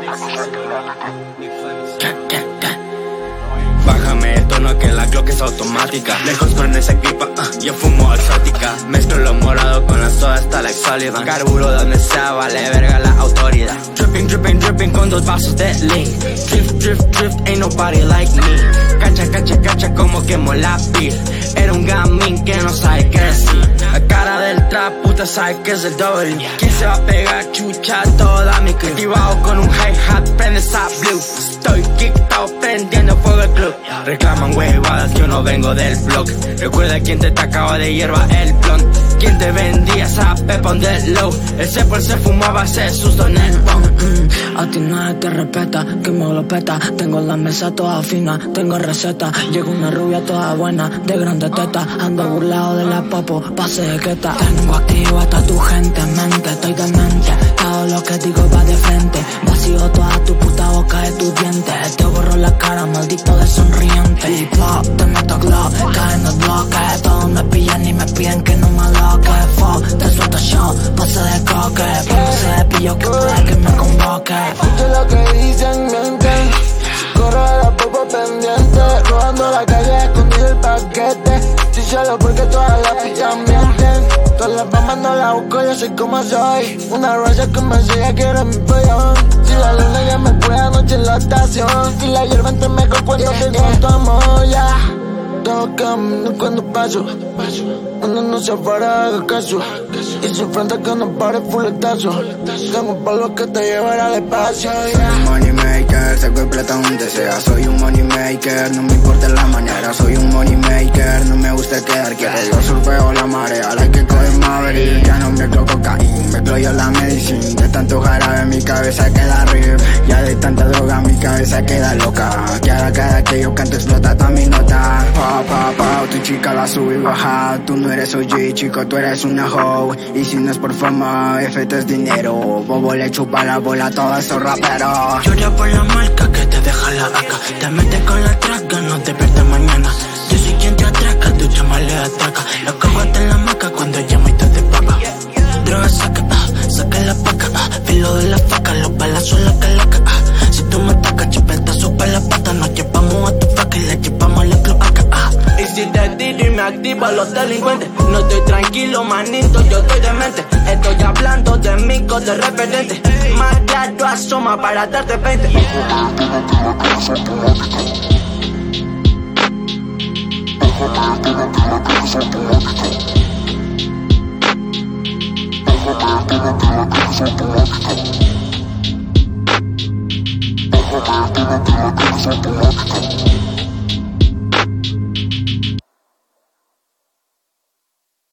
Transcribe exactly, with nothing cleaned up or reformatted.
Bájame el tono que la Glock es automática. Lejos con esa equipa, uh, yo fumo exótica. Mezclo lo morado con la soda hasta la Sullivan. Carburo donde sea, vale verga la autoridad. Dripping, dripping, dripping con dos vasos de lean. Drift, drift, drift, ain't nobody like me. Cacha, cacha, cacha como quemo la beer. Era un gamín que no sabe qué decir. La cara del trap, puta sabe que es el W. ¿Quién se va a pegar chucha toda mi clip? Activado con un hi-hat, prende esa blue. Estoy kickado prendiendo fuego el club. Reclaman huevadas, yo no vengo del blog. Recuerda quién te tacaba de hierba el blond. Quien te vendía esa pepa on the low. Ese por se fumaba ese susto en el pong. mm, A ti nadie te respeta, que me lo peta. Tengo la mesa toda fina, tengo receta. Llega una rubia toda buena, de grande teta. Ando burlado de la popo, pase de queta. Tengo activa toda tu gente, mente, estoy demente. Todo lo que digo va de frente. Vacío toda tu puta boca de tus dientes. Te borro la cara, maldito de sonriente. Y pop, te meto glock, cae en el bloque. Todos me pillan y me piden que no me aloque. Fuck, te suelto show, pase de coque. Pongo ese pillo que puede que me convoque. Escucho lo que dicen, mienten. Corro de la popa pendiente. Robando la calle, escondido el paquete. Si solo porque todas las pillas mienten. Todas las mamas no las busco, yo soy como soy. Una rosa que me sigue, quiero mi pollón. Si la luna ya me fue anoche en la estación. Si la hierba entre mejor cuando te digo tu amor, ya. Todo camino cuando paso. Uno no se para, haga caso. Y se enfrenta que no pare fuletazo. Tengo un polvo que te llevará al espacio, yeah. Soy un money maker, saco el plata donde sea. Soy un money maker, no me importa la manera. Soy un money maker, no me gusta quedar quieto. Yo surfeo la marea, la que coge Maverick. Ya no mezclo cocaína, mezclo yo la medicina. De tanto jarabe mi cabeza queda rip. Ya de tanta droga mi cabeza queda loca. Que ahora cada que yo canto explota toda mi nota. Pa, pa, pa, tu chica la sube y baja. Tú no eres O G, chico, tú eres una hoe. Y si no es por fama, F T es dinero. Bobo le chupa la bola a todos esos raperos. Llora por la marca que te deja la vaca. Te metes con la traca, no te pierdas mañana. Yo soy quien te atraca, tu chama le atraca. Los cojotes en la maca cuando llamo y te te papa. Droga saca, ah, saca la paca, ah. Filo de la faca, los balazos en la calaca, ah. Si tú me atacas, chupetazo pa' la pata. Nos llevamos a tu faca y la llevamos a la cloaca, ah. Y si te tiro y me activo a los delincuentes. No estoy tranquilo, manito, yo estoy demente. Estoy hablando de mí con de referente. Más claro asoma para darte veinte. Automático.